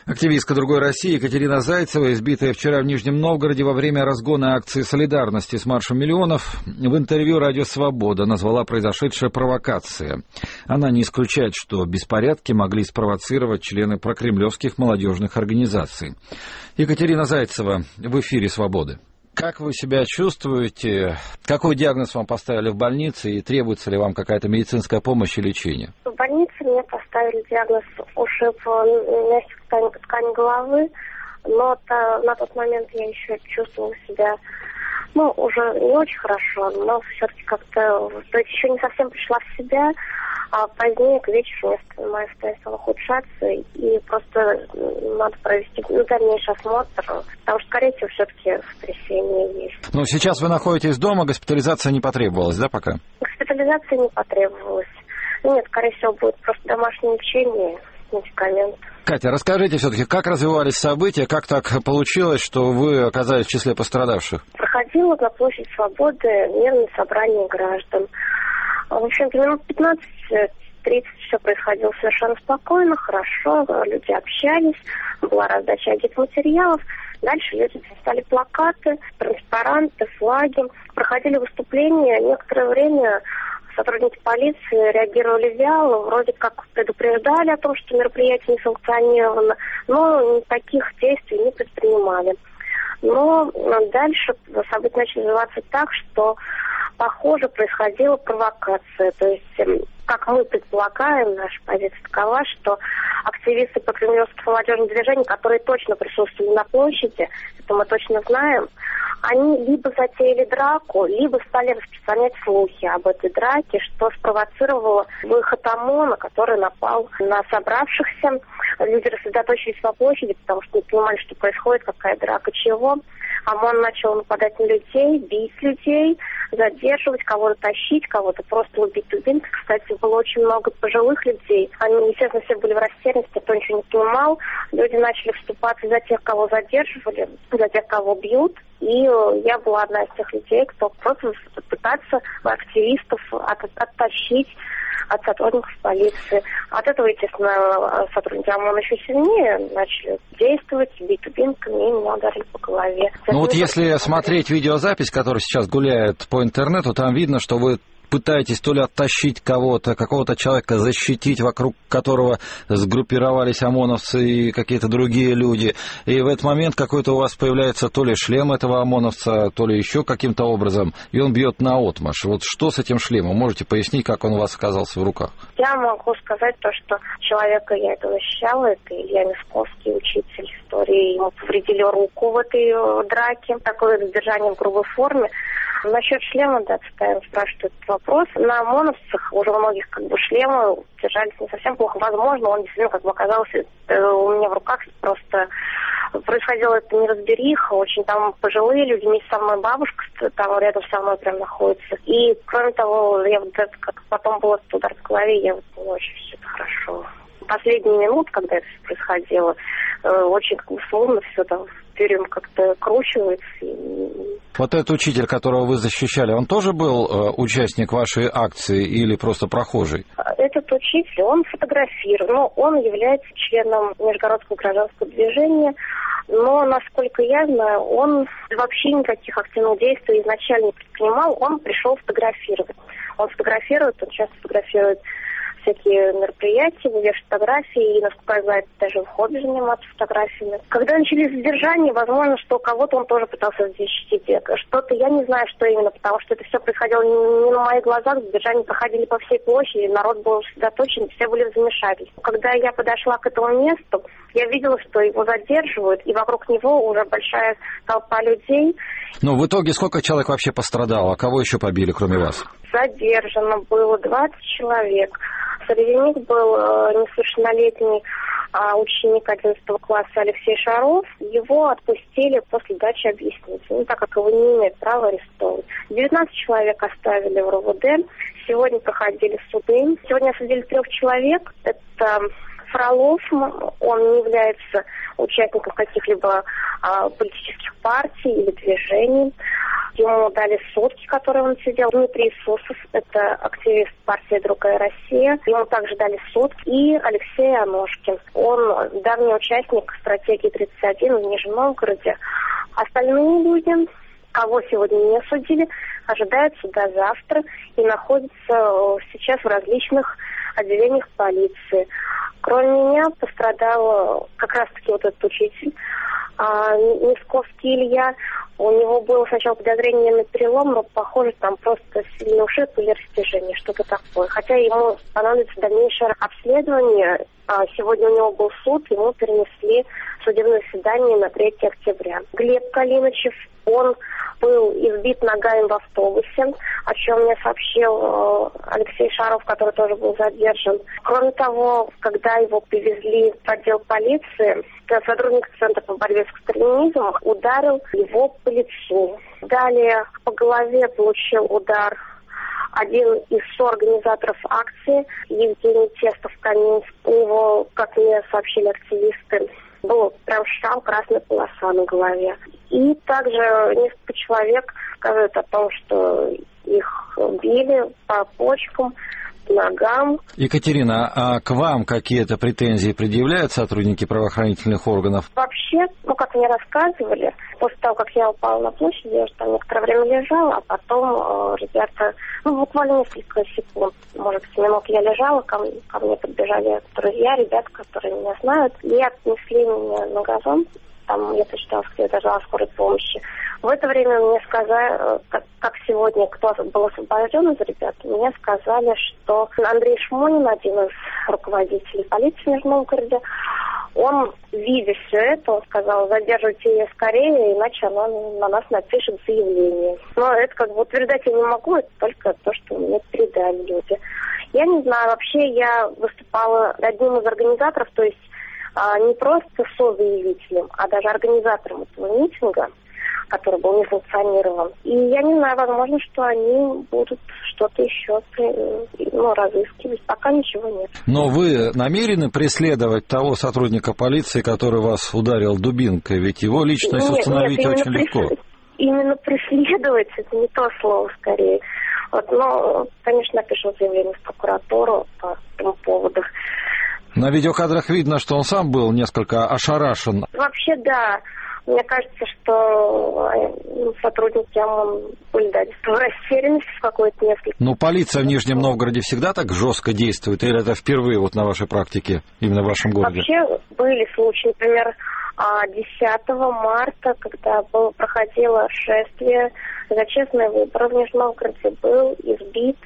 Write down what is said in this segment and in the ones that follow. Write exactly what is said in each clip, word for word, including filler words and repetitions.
Активистка «Другой России» Екатерина Зайцева, избитая вчера в Нижнем Новгороде во время разгона акции солидарности с маршем миллионов, в интервью «Радио Свобода» назвала произошедшее провокацией. Она не исключает, что беспорядки могли спровоцировать члены прокремлевских молодежных организаций. Екатерина Зайцева в эфире «Свободы». Как вы себя чувствуете? Какой диагноз вам поставили в больнице и требуется ли вам какая-то медицинская помощь и лечение? В больнице мне поставили диагноз ушиб мягких тканей, ткани головы, но то, на тот момент я еще чувствовала себя, ну, уже не очень хорошо, но все-таки как-то, то есть еще не совсем пришла в себя, а позднее к вечеру мое состояние стало ухудшаться, и просто надо провести ну, дальнейший осмотр, потому что, скорее всего, все-таки сотрясение есть. Но сейчас вы находитесь дома, госпитализация не потребовалась, да, пока? Госпитализация не потребовалась. Нет, скорее всего, будет просто домашнее лечение, медикаменты. Катя, расскажите все-таки, как развивались события, как так получилось, что вы оказались в числе пострадавших? Проходило на площадь Свободы мирное собрание граждан. В общем-то, минут пятнадцать-тридцать все происходило совершенно спокойно, хорошо, люди общались, была раздача агитматериалов. Дальше люди достали плакаты, транспаранты, флаги, проходили выступления. Некоторое время сотрудники полиции реагировали вяло, вроде как предупреждали о том, что мероприятие не санкционировано, но таких действий не предпринимали. Но дальше события начали развиваться так, что, похоже, происходила провокация. То есть, как мы предполагаем, наша позиция такова, что активисты прокремлевских молодежных движений, которые точно присутствовали на площади, это мы точно знаем, они либо затеяли драку, либо стали распространять слухи об этой драке, что спровоцировало выход ОМОНа, который напал на собравшихся. Люди рассредоточились по площади, потому что не понимали, что происходит, какая драка, чего. ОМОН начал нападать на людей, бить людей, задерживать, кого-то тащить, кого-то просто убить дубинкой. Кстати, было очень много пожилых людей. Они, естественно, все были в растерянности, никто ничего не понимал. Люди начали вступаться за тех, кого задерживали, за тех, кого бьют. И я была одна из тех людей, кто просто пытается активистов от, оттащить от сотрудников полиции. От этого, естественно, сотрудники ОМОН еще сильнее начали действовать, бить дубинками, и меня ударили по голове. Ну вот если смотреть видеозапись, которая сейчас гуляет по интернету, там видно, что вы пытаетесь то ли оттащить кого-то, какого-то человека защитить, вокруг которого сгруппировались ОМОНовцы и какие-то другие люди. И в этот момент какой-то у вас появляется то ли шлем этого ОМОНовца, то ли еще каким-то образом, и он бьет наотмашь. Вот что с этим шлемом? Можете пояснить, как он у вас оказался в руках? Я могу сказать то, что человека я это защищала, это Илья Мисковский, учитель истории. Ему повредили руку в этой драке, такое задержание в грубой форме. Насчет шлема, да, постоянно спрашивают этот вопрос. На ОМОНовцах уже у многих как бы шлемы держались не совсем плохо. Возможно, он действительно как бы оказался у меня в руках. Просто происходило это неразбериха. Очень там пожилые люди, вместе со мной бабушка там рядом со мной прям находится. И кроме того, я вот это, как потом был этот удар в голове, я вот не очень все это хорошо. Последние минуты, когда это все происходило, очень как бы словно все там вперед как-то кручивается. Вот этот учитель, которого вы защищали, он тоже был э, участник вашей акции или просто прохожий? Этот учитель, он фотографировал, но он является членом Межгородского гражданского движения, но, насколько я знаю, он вообще никаких активных действий изначально не предпринимал, он пришел фотографировать. Он фотографирует, он часто фотографирует всякие мероприятия, вешают фотографии, и, насколько я знаю, даже в хобби заниматься фотографиями. Когда начались задержания, возможно, что кого-то он тоже пытался защитить. Что-то, я не знаю, что именно, потому что это все происходило не на моих глазах, задержания проходили по всей площади, народ был сосредоточен, все были в замешательстве. Когда я подошла к этому месту, я видела, что его задерживают, и вокруг него уже большая толпа людей. Ну, в итоге сколько человек вообще пострадало? А кого еще побили, кроме вас? Задержано было двадцать человек. Среди них был э, несовершеннолетний э, ученик одиннадцатого класса Алексей Шаров. Его отпустили после дачи объяснений, ну, так как его не имеет права арестовывать. девятнадцать человек оставили в РОВД. Сегодня проходили суды. Сегодня осудили трех человек. Это Фролов, он не является участником каких-либо а, политических партий или движений. Ему дали сутки, которые он сидел. Дмитрий Иисусов, это активист партии «Другая Россия». Ему также дали сутки. И Алексей Аношкин. Он давний участник стратегии тридцать один в Нижнем Новгороде. Остальные люди, кого сегодня не судили, ожидают суда завтра и находятся сейчас в различных отделениях полиции. Кроме меня пострадал как раз-таки вот этот учитель, а, Мисковский Илья. У него было сначала подозрение на перелом, но, похоже, там просто сильный ушиб или растяжение, что-то такое. Хотя ему понадобится дальнейшее обследование. А сегодня у него был суд, ему перенесли судебное заседание на третье октября. Глеб Калинычев, он был избит ногами в автобусе, о чем мне сообщил Алексей Шаров, который тоже был задержан. Кроме того, когда его привезли в отдел полиции, сотрудник Центра по борьбе с экстремизмом ударил его по лицу. Далее по голове получил удар один из соорганизаторов акции, Евгений Тестов-Каминск. У него, как мне сообщили активисты, был прям шрам, красная полоса на голове. И также несколько человек сказали о том, что их били по почкам, ногам. Екатерина, а к вам какие-то претензии предъявляют сотрудники правоохранительных органов? Вообще, ну, как мне рассказывали, после того, как я упала на площади, я уже там некоторое время лежала, а потом э, ребята, ну, буквально несколько секунд, может быть, минут я лежала, ко, ко мне подбежали друзья, ребята, которые меня знают, и отнесли меня на газон. Там я посчитала, что я дождалась скорой помощи. В это время мне сказали, как, как сегодня, кто был освобожден из ребят, мне сказали, что Андрей Шмонин, один из руководителей полиции в Нижнем Новгороде, он, видя все это, он сказал: задерживайте ее скорее, иначе она на нас напишет заявление. Но это как бы утверждать я не могу, это только то, что мне передали люди. Я не знаю, вообще я выступала одним из организаторов, то есть а, не просто созаявителем, а даже организатором этого митинга, который был несанкционирован. И я не знаю, возможно, что они будут что-то еще ну, разыскивать. Пока ничего нет. Но вы намерены преследовать того сотрудника полиции, который вас ударил дубинкой? Ведь его личность нет, установить нет, очень легко. Прес... Именно преследовать, это не то слово скорее. Вот, но, конечно, напишу заявление в прокуратуру по этому поводу. На видеокадрах видно, что он сам был несколько ошарашен. Вообще, да. Мне кажется, что сотрудники ОМОН были, да, в растерянности в какой-то несколько. Ну, полиция в Нижнем Новгороде всегда так жестко действует? Или это впервые вот на вашей практике, именно в вашем городе? Вообще были случаи, например, десятого марта, когда было, проходило шествие за честные выборы в Нижнем Новгороде, был избит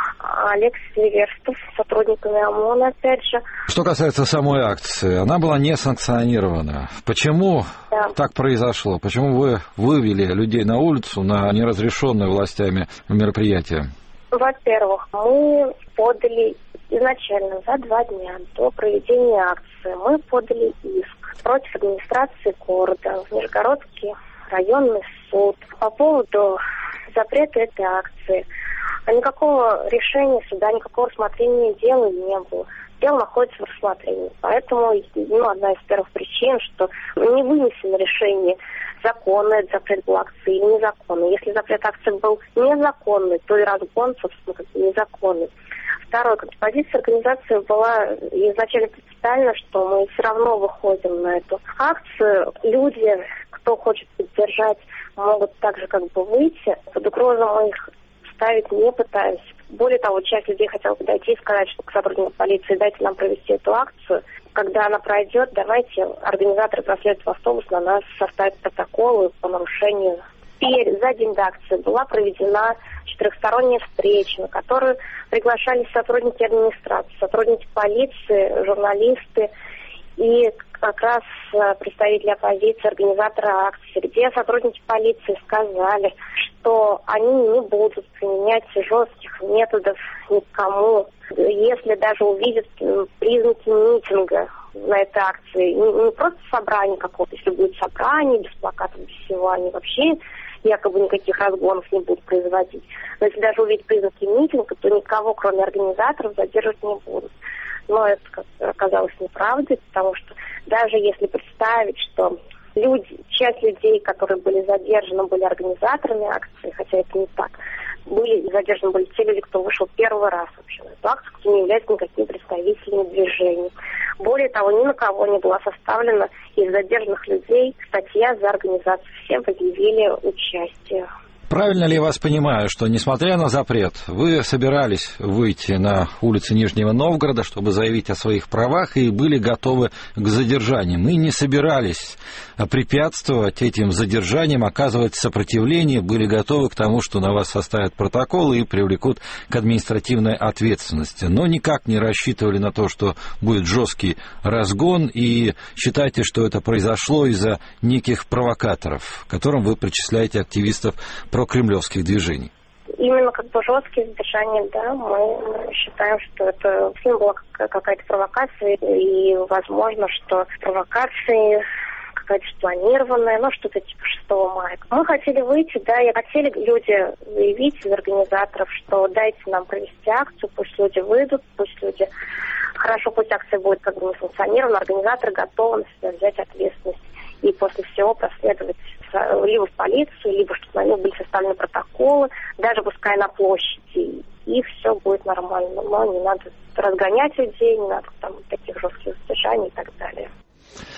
Олег Сильверстов с сотрудниками ОМОН, опять же. Что касается самой акции, она была не санкционирована. Почему да. так произошло? Почему вы вывели людей на улицу на неразрешенное властями мероприятие? Во-первых, мы подали изначально за два дня до проведения акции, мы подали иск против администрации города в Нижегородский районный суд по поводу запрета этой акции. А никакого решения суда, никакого рассмотрения дела не было. Дело находится в рассмотрении. Поэтому ну, одна из первых причин, что не вынесено решение, законный этот запрет был акции или незаконный. Если запрет акции был незаконный, то и разгон, собственно, как незаконный. Второе, позиция организации была изначально принципиально, что мы все равно выходим на эту акцию. Люди, кто хочет поддержать, могут также как бы выйти. Под угрозу мы их ставить не пытаюсь. Более того, часть людей хотела подойти и сказать, что к сотрудникам полиции: дайте нам провести эту акцию. Когда она пройдет, давайте организаторы проследуют в автобус, на нас составят протоколы по нарушению. Теперь за день до акции была проведена четырехсторонняя встреча, на которую приглашались сотрудники администрации, сотрудники полиции, журналисты и как раз представители оппозиции, организаторы акции, где сотрудники полиции сказали, что они не будут применять жестких методов никому, если даже увидят признаки митинга на этой акции. Не, не просто собрание какого-то, если будет собрание без плакатов, без всего, они вообще якобы никаких разгонов не будут производить. Но если даже увидеть признаки митинга, то никого, кроме организаторов, задерживать не будут. Но это оказалось неправдой, потому что даже если представить, что люди, часть людей, которые были задержаны, были организаторами акции, хотя это не так, были задержаны были те люди, кто вышел первый раз вообще на эту акцию, кто не является никакими представителями движения. Более того, ни на кого не была составлена из задержанных людей статья за организацию. Все предъявили участие. Правильно ли я вас понимаю, что, несмотря на запрет, вы собирались выйти на улицы Нижнего Новгорода, чтобы заявить о своих правах, и были готовы к задержаниям, и не собирались препятствовать этим задержаниям, оказывать сопротивление, были готовы к тому, что на вас составят протокол и привлекут к административной ответственности, но никак не рассчитывали на то, что будет жесткий разгон, и считаете, что это произошло из-за неких провокаторов, к которым вы причисляете активистов прокремлевских движений? Именно как бы жесткие задержания, да, мы считаем, что это была какая-то провокация, и возможно, что провокации какая-то спланированная, ну, что-то типа шестого мая. Мы хотели выйти, да, и хотели люди заявить из организаторов, что дайте нам провести акцию, пусть люди выйдут, пусть люди... Хорошо, пусть акция будет как бы не санкционирована, организаторы готовы на себя взять ответственность и после всего проследовать либо в полицию, либо чтобы на них были составлены протоколы, даже пускай на площади, и все будет нормально. Но не надо разгонять людей, не надо там таких жестких задержаний и так далее.